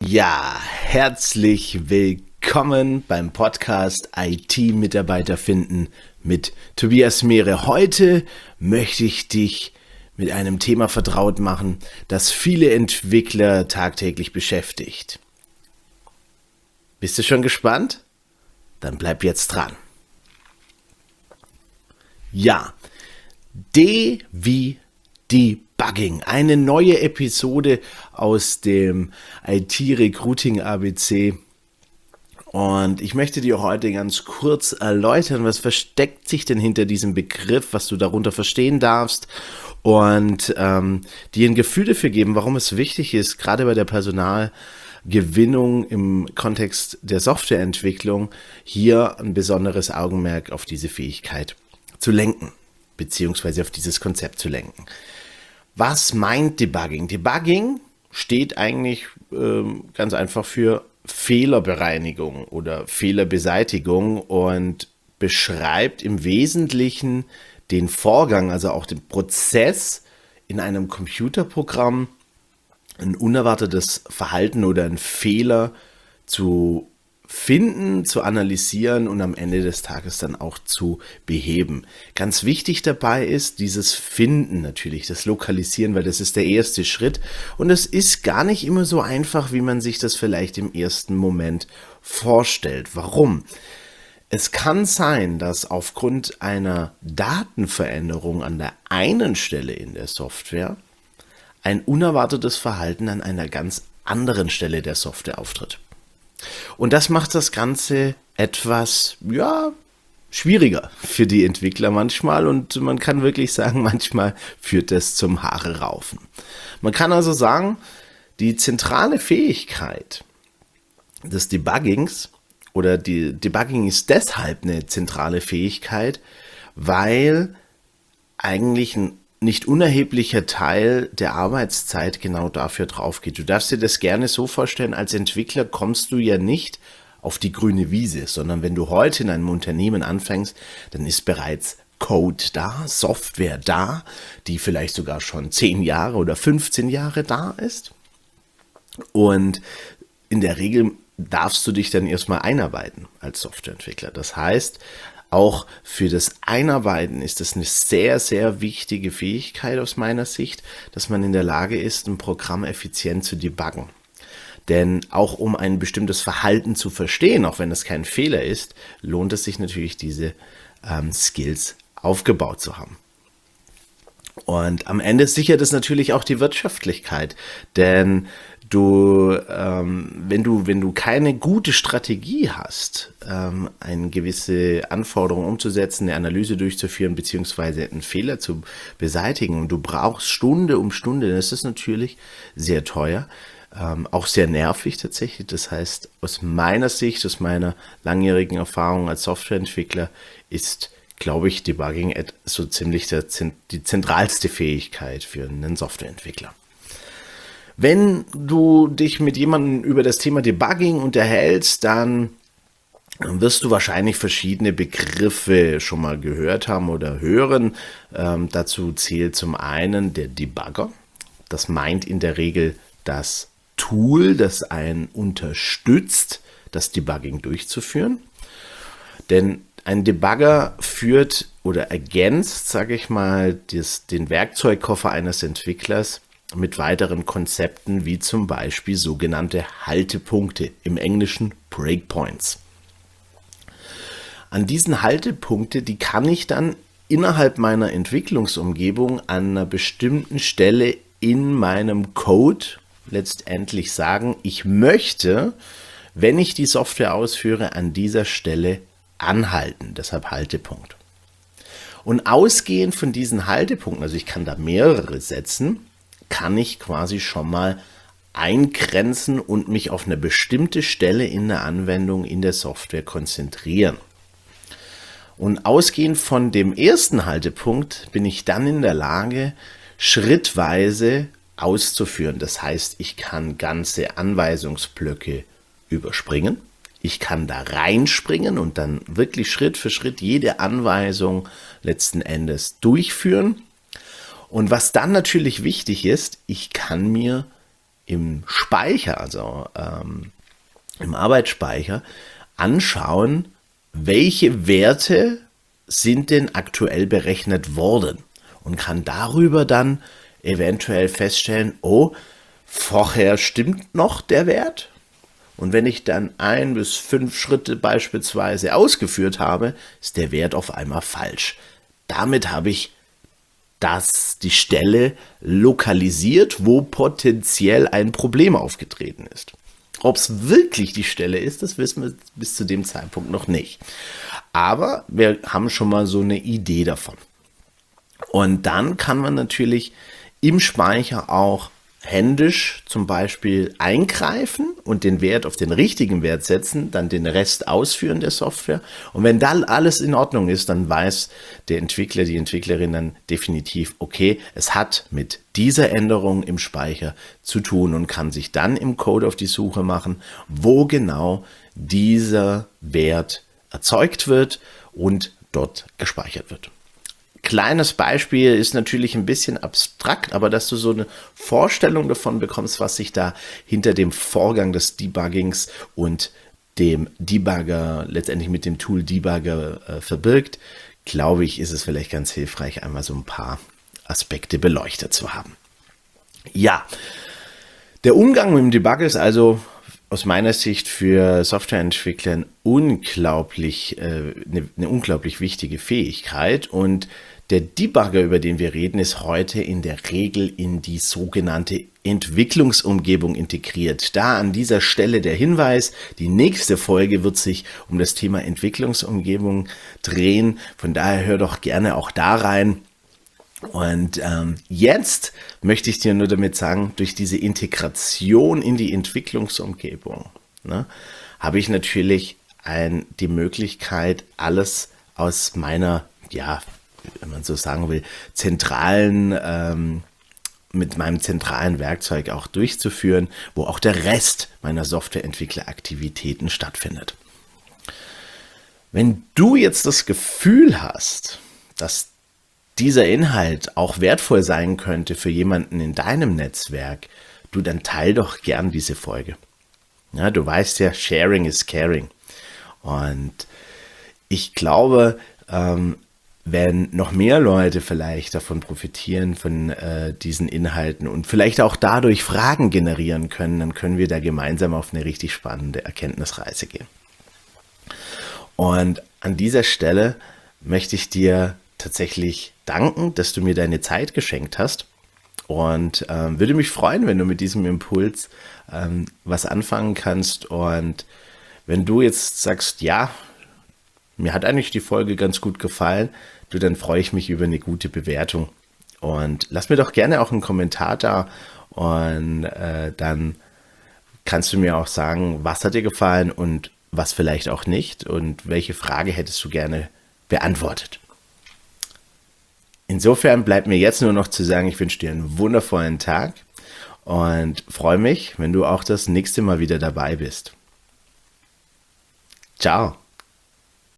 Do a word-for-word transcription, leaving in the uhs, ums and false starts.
Ja, herzlich willkommen beim Podcast I T-Mitarbeiter finden mit Tobias Mehre. Heute möchte ich dich mit einem Thema vertraut machen, das viele Entwickler tagtäglich beschäftigt. Bist du schon gespannt? Dann bleib jetzt dran. Ja, D wie Debugging, eine neue Episode aus dem I T-Recruiting-A B C. Und ich möchte dir heute ganz kurz erläutern, was versteckt sich denn hinter diesem Begriff, was du darunter verstehen darfst und ähm, dir ein Gefühl dafür geben, warum es wichtig ist, gerade bei der Personalgewinnung im Kontext der Softwareentwicklung hier ein besonderes Augenmerk auf diese Fähigkeit zu lenken, beziehungsweise auf dieses Konzept zu lenken. Was meint Debugging? Debugging steht eigentlich ähm, ganz einfach für Fehlerbereinigung oder Fehlerbeseitigung und beschreibt im Wesentlichen den Vorgang, also auch den Prozess in einem Computerprogramm, ein unerwartetes Verhalten oder einen Fehler zu finden, zu analysieren und am Ende des Tages dann auch zu beheben. Ganz wichtig dabei ist dieses Finden natürlich, das Lokalisieren, weil das ist der erste Schritt und es ist gar nicht immer so einfach, wie man sich das vielleicht im ersten Moment vorstellt. Warum? Es kann sein, dass aufgrund einer Datenveränderung an der einen Stelle in der Software ein unerwartetes Verhalten an einer ganz anderen Stelle der Software auftritt. Und das macht das Ganze etwas, ja, schwieriger für die Entwickler manchmal und man kann wirklich sagen, manchmal führt das zum Haare raufen. Man kann also sagen, die zentrale Fähigkeit des Debuggings oder die Debugging ist deshalb eine zentrale Fähigkeit, weil eigentlich ein nicht unerheblicher Teil der Arbeitszeit genau dafür drauf geht. Du darfst dir das gerne so vorstellen, als Entwickler kommst du ja nicht auf die grüne Wiese, sondern wenn du heute in einem Unternehmen anfängst, dann ist bereits Code da, Software da, die vielleicht sogar schon zehn Jahre oder fünfzehn Jahre da ist. Und in der Regel darfst du dich dann erstmal einarbeiten als Softwareentwickler. Das heißt, auch für das Einarbeiten ist es eine sehr, sehr wichtige Fähigkeit aus meiner Sicht, dass man in der Lage ist, ein Programm effizient zu debuggen. Denn auch um ein bestimmtes Verhalten zu verstehen, auch wenn es kein Fehler ist, lohnt es sich natürlich, diese ähm, Skills aufgebaut zu haben. Und am Ende sichert es natürlich auch die Wirtschaftlichkeit, denn du, ähm, wenn du, wenn du keine gute Strategie hast, ähm, eine gewisse Anforderung umzusetzen, eine Analyse durchzuführen, beziehungsweise einen Fehler zu beseitigen und du brauchst Stunde um Stunde, das ist natürlich sehr teuer, ähm, auch sehr nervig tatsächlich. Das heißt, aus meiner Sicht, aus meiner langjährigen Erfahrung als Softwareentwickler ist, glaube ich, Debugging so ziemlich der, die zentralste Fähigkeit für einen Softwareentwickler. Wenn du dich mit jemandem über das Thema Debugging unterhältst, dann wirst du wahrscheinlich verschiedene Begriffe schon mal gehört haben oder hören. Ähm, dazu zählt zum einen der Debugger. Das meint in der Regel das Tool, das einen unterstützt, das Debugging durchzuführen. Denn ein Debugger führt oder ergänzt, sage ich mal, das, den Werkzeugkoffer eines Entwicklers mit weiteren Konzepten, wie zum Beispiel sogenannte Haltepunkte, im Englischen Breakpoints. An diesen Haltepunkte, die kann ich dann innerhalb meiner Entwicklungsumgebung an einer bestimmten Stelle in meinem Code letztendlich sagen, ich möchte, wenn ich die Software ausführe, an dieser Stelle anhalten, deshalb Haltepunkt. Und ausgehend von diesen Haltepunkten, also ich kann da mehrere setzen, kann ich quasi schon mal eingrenzen und mich auf eine bestimmte Stelle in der Anwendung in der Software konzentrieren. Und ausgehend von dem ersten Haltepunkt bin ich dann in der Lage, schrittweise auszuführen. Das heißt, ich kann ganze Anweisungsblöcke überspringen. Ich kann da reinspringen und dann wirklich Schritt für Schritt jede Anweisung letzten Endes durchführen. Und was dann natürlich wichtig ist, ich kann mir im Speicher, also ähm, im Arbeitsspeicher, anschauen, welche Werte sind denn aktuell berechnet worden und kann darüber dann eventuell feststellen, oh, vorher stimmt noch der Wert. Und wenn ich dann ein bis fünf Schritte beispielsweise ausgeführt habe, ist der Wert auf einmal falsch. Damit habe ich das, die Stelle lokalisiert, wo potenziell ein Problem aufgetreten ist. Ob es wirklich die Stelle ist, das wissen wir bis zu dem Zeitpunkt noch nicht. Aber wir haben schon mal so eine Idee davon. Und dann kann man natürlich im Speicher auch händisch zum Beispiel eingreifen und den Wert auf den richtigen Wert setzen, dann den Rest ausführen der Software. Und wenn dann alles in Ordnung ist, dann weiß der Entwickler, die Entwicklerin dann definitiv, okay, es hat mit dieser Änderung im Speicher zu tun und kann sich dann im Code auf die Suche machen, wo genau dieser Wert erzeugt wird und dort gespeichert wird. Kleines Beispiel ist natürlich ein bisschen abstrakt, aber dass du so eine Vorstellung davon bekommst, was sich da hinter dem Vorgang des Debuggings und dem Debugger, letztendlich mit dem Tool Debugger äh, verbirgt, glaube ich, ist es vielleicht ganz hilfreich, einmal so ein paar Aspekte beleuchtet zu haben. Ja, der Umgang mit dem Debugger ist also aus meiner Sicht für Softwareentwickler unglaublich, äh, eine, eine unglaublich wichtige Fähigkeit, und der Debugger, über den wir reden, ist heute in der Regel in die sogenannte Entwicklungsumgebung integriert. Da an dieser Stelle der Hinweis, die nächste Folge wird sich um das Thema Entwicklungsumgebung drehen, von daher hör doch gerne auch da rein. Und ähm, jetzt möchte ich dir nur damit sagen, durch diese Integration in die Entwicklungsumgebung, ne, habe ich natürlich ein, die Möglichkeit, alles aus meiner, ja, wenn man so sagen will, zentralen, ähm, mit meinem zentralen Werkzeug auch durchzuführen, wo auch der Rest meiner Softwareentwickleraktivitäten stattfindet. Wenn du jetzt das Gefühl hast, dass dieser Inhalt auch wertvoll sein könnte für jemanden in deinem Netzwerk, du, dann teil doch gern diese Folge. Ja, du weißt ja, sharing is caring. Und ich glaube, ähm, wenn noch mehr Leute vielleicht davon profitieren, von äh, diesen Inhalten und vielleicht auch dadurch Fragen generieren können, dann können wir da gemeinsam auf eine richtig spannende Erkenntnisreise gehen. Und an dieser Stelle möchte ich dir tatsächlich danken, dass du mir deine Zeit geschenkt hast, und ähm, würde mich freuen, wenn du mit diesem Impuls ähm, was anfangen kannst. Und wenn du jetzt sagst, ja, mir hat eigentlich die Folge ganz gut gefallen, du, dann freue ich mich über eine gute Bewertung. Und lass mir doch gerne auch einen Kommentar da, und äh, dann kannst du mir auch sagen, was hat dir gefallen und was vielleicht auch nicht, und welche Frage hättest du gerne beantwortet. Insofern bleibt mir jetzt nur noch zu sagen, ich wünsche dir einen wundervollen Tag und freue mich, wenn du auch das nächste Mal wieder dabei bist. Ciao.